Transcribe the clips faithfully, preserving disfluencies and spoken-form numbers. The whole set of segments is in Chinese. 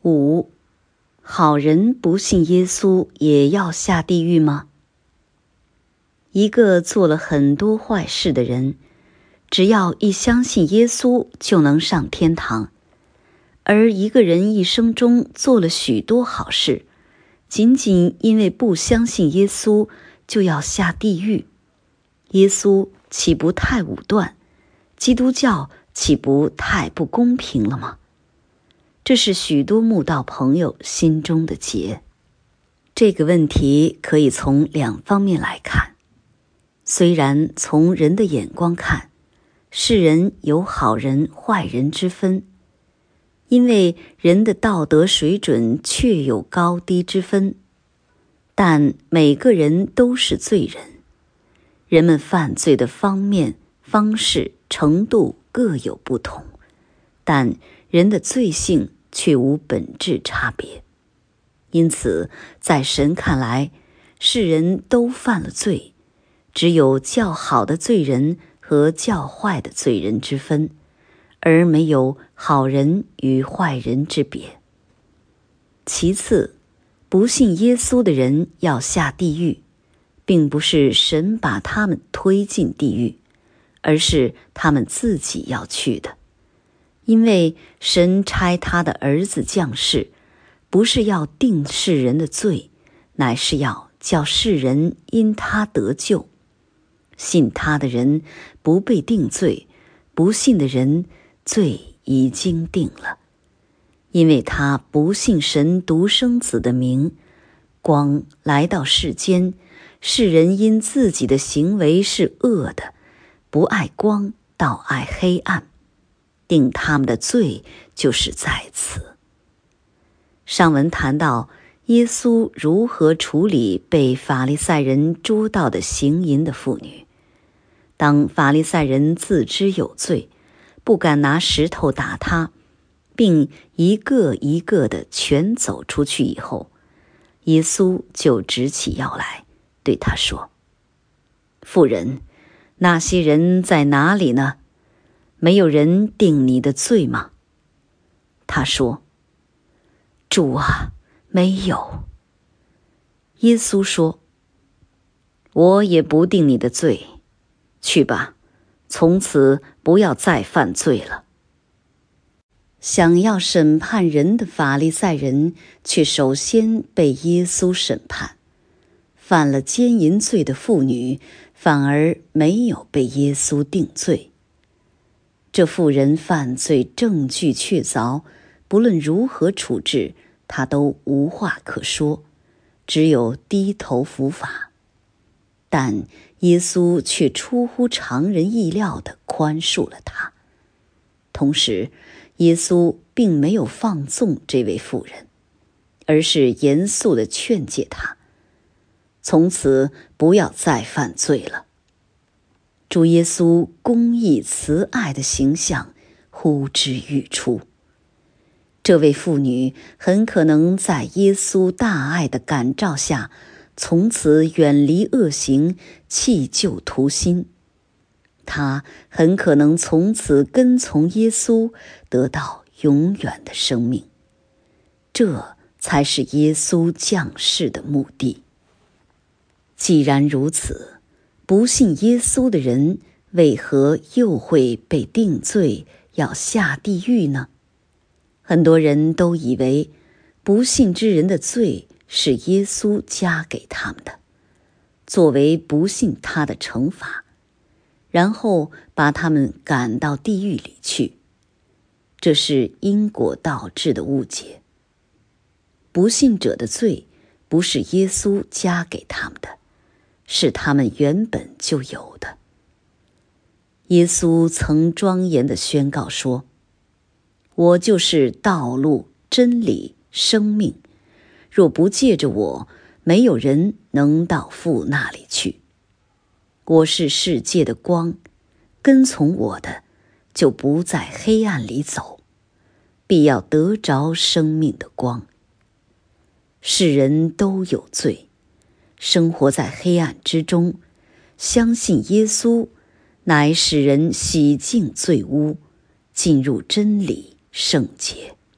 五，好人不信耶稣也要下地狱吗？一个做了很多坏事的人，只要一相信耶稣就能上天堂，而一个人一生中做了许多好事，仅仅因为不相信耶稣就要下地狱，耶稣岂不太武断？基督教岂不太不公平了吗？这是许多慕道朋友心中的结。这个问题可以从两方面来看。虽然从人的眼光看，世人有好人坏人之分，因为人的道德水准确有高低之分，但每个人都是罪人，人们犯罪的方面、方式、程度各有不同，但人的罪性却无本质差别。因此，在神看来，世人都犯了罪，只有较好的罪人和较坏的罪人之分，而没有好人与坏人之别。其次，不信耶稣的人要下地狱，并不是神把他们推进地狱，而是他们自己要去的。因为神差他的儿子降世，不是要定世人的罪，乃是要叫世人因他得救。信他的人不被定罪，不信的人罪已经定了。因为他不信神独生子的名，光来到世间，世人因自己的行为是恶的，不爱光，倒爱黑暗，定他们的罪就是在此。上文谈到耶稣如何处理被法利赛人捉到的行淫的妇女。当法利赛人自知有罪，不敢拿石头打他，并一个一个的全走出去以后，耶稣就直起腰来，对他说：妇人，那些人在哪里呢？没有人定你的罪吗？他说：主啊，没有。耶稣说：我也不定你的罪，去吧，从此不要再犯罪了。想要审判人的法利赛人，却首先被耶稣审判。犯了奸淫罪的妇女，反而没有被耶稣定罪。这妇人犯罪证据确凿，不论如何处置，他都无话可说，只有低头伏法。但耶稣却出乎常人意料地宽恕了他。同时，耶稣并没有放纵这位妇人，而是严肃地劝诫他，从此不要再犯罪了。主耶稣公义慈爱的形象呼之欲出。这位妇女很可能在耶稣大爱的感召下，从此远离恶行，弃旧图新。她很可能从此跟从耶稣，得到永远的生命。这才是耶稣降世的目的。既然如此，不信耶稣的人为何又会被定罪，要下地狱呢？很多人都以为不信之人的罪是耶稣加给他们的，作为不信他的惩罚，然后把他们赶到地狱里去。这是因果倒置的误解。不信者的罪不是耶稣加给他们的，是他们原本就有的。耶稣曾庄严地宣告说：我就是道路、真理、生命，若不借着我，没有人能到父那里去。我是世界的光，跟从我的，就不在黑暗里走，必要得着生命的光。世人都有罪，生活在黑暗之中，相信耶稣，乃使人洗净罪污，进入真理圣洁，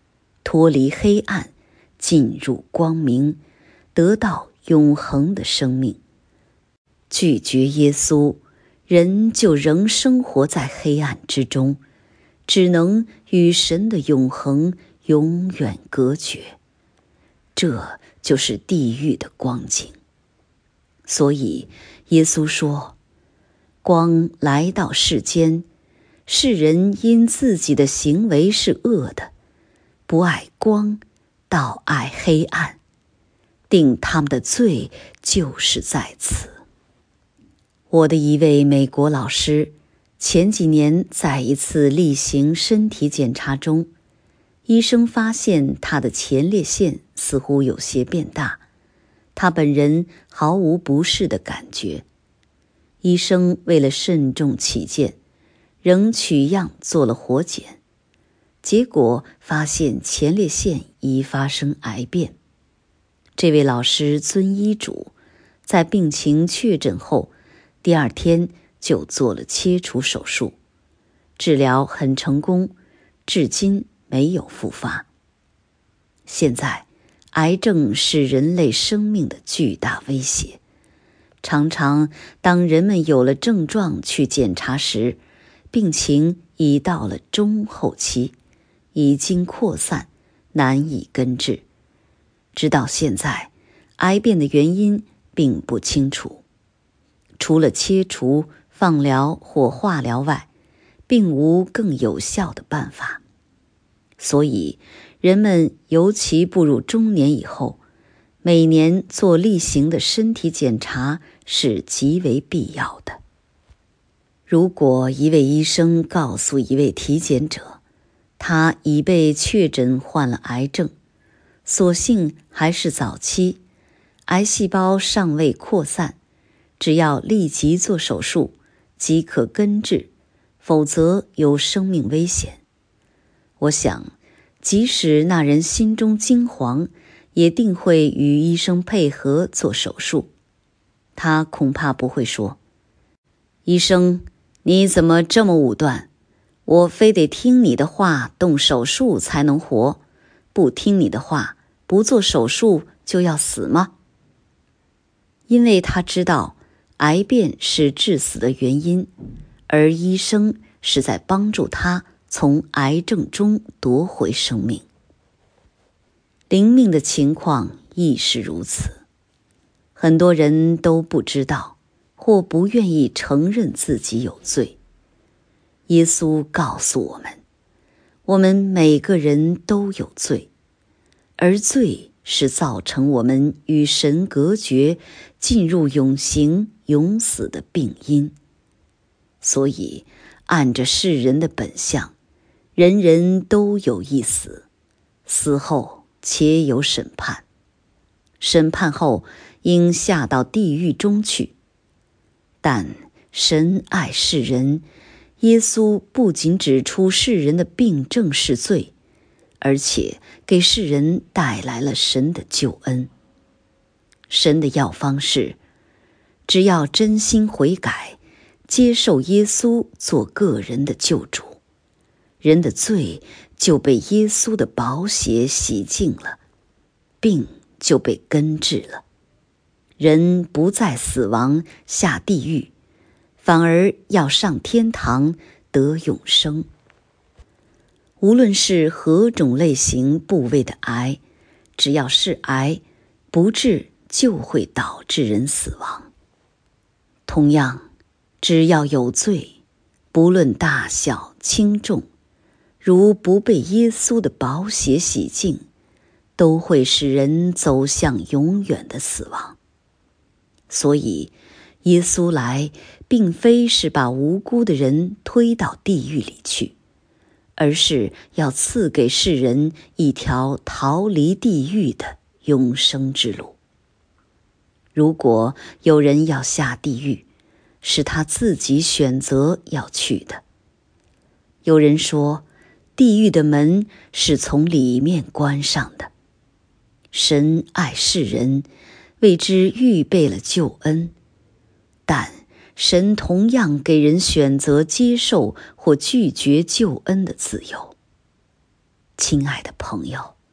脱离黑暗，进入光明，得到永恒的生命。拒绝耶稣，人就仍生活在黑暗之中，只能与神的永恒永远隔绝。这就是地狱的光景。所以耶稣说，光来到世间，世人因自己的行为是恶的，不爱光，倒爱黑暗，定他们的罪就是在此。我的一位美国老师前几年在一次例行身体检查中，医生发现他的前列腺似乎有些变大，他本人毫无不适的感觉。医生为了慎重起见，仍取样做了活检，结果发现前列腺已发生癌变。这位老师遵医嘱，在病情确诊后，第二天就做了切除手术，治疗很成功，至今没有复发。现在，癌症是人类生命的巨大威胁。常常当人们有了症状去检查时，病情已到了中后期，已经扩散，难以根治。直到现在，癌变的原因并不清楚。除了切除、放疗或化疗外，并无更有效的办法。所以，人们尤其步入中年以后，每年做例行的身体检查是极为必要的。如果一位医生告诉一位体检者，他已被确诊患了癌症，所幸还是早期，癌细胞尚未扩散，只要立即做手术，即可根治，否则有生命危险。我想，即使那人心中惊惶，也定会与医生配合做手术。他恐怕不会说，医生，你怎么这么武断？我非得听你的话动手术才能活，不听你的话，不做手术就要死吗？因为他知道癌变是致死的原因，而医生是在帮助他从癌症中夺回生命。灵命的情况亦是如此。很多人都不知道，或不愿意承认自己有罪。耶稣告诉我们，我们每个人都有罪，而罪是造成我们与神隔绝，进入永刑永死的病因。所以，按着世人的本相，人人都有一死，死后且有审判，审判后应下到地狱中去。但神爱世人，耶稣不仅指出世人的病症是罪，而且给世人带来了神的救恩。神的药方是，只要真心悔改，接受耶稣做个人的救主，人的罪就被耶稣的宝血洗净了，病就被根治了。人不再死亡下地狱，反而要上天堂得永生。无论是何种类型部位的癌，只要是癌，不治就会导致人死亡。同样，只要有罪，不论大小轻重，如不被耶稣的宝血洗净，都会使人走向永远的死亡。所以，耶稣来并非是把无辜的人推到地狱里去，而是要赐给世人一条逃离地狱的永生之路。如果有人要下地狱，是他自己选择要去的。有人说，地狱的门是从里面关上的。神爱世人，为之预备了救恩，但神同样给人选择接受或拒绝救恩的自由。亲爱的朋友，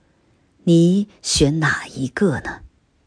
你选哪一个呢？